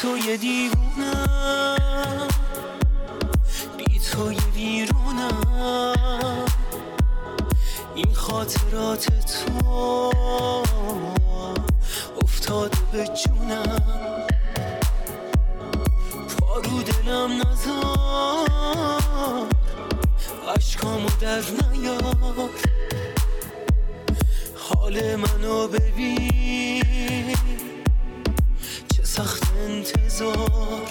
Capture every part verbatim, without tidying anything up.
تو یه دیوونم، بی تو یه ویرونم. این خاطرات تو افتاده به جونم، پارو دلم نذار، عشقامو در نیار. حال منو ببین چه سخت انتظار.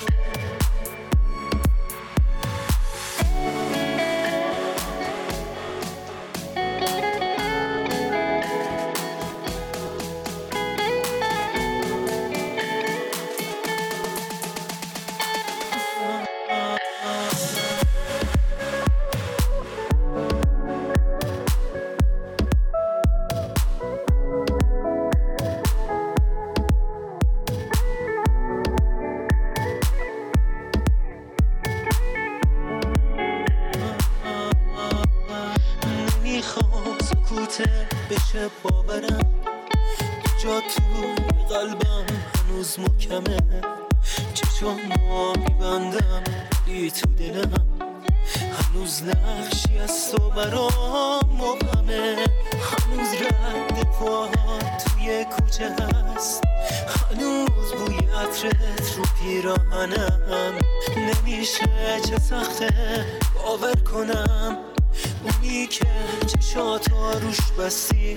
بشه باورم جا توی قلبم هنوز محکمه. چشمام میبندم بی تو دلم، هنوز نقشی از تو برام مبهمه. هنوز رد پاهات توی کوچه هست، هنوز بوی عطرت رو پیراهنم. نمیشه چه سخته باور کنم، اونی که چشاتا روش بستی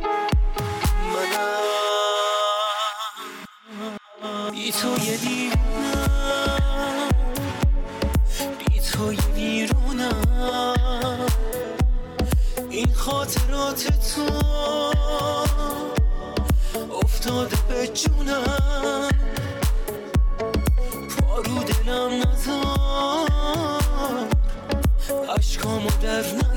منم. بی تو یه دیوونم، بی تو یه ویرونم. این خاطرات تو افتاده به جونم، پارو دلم نذار، عشقامو در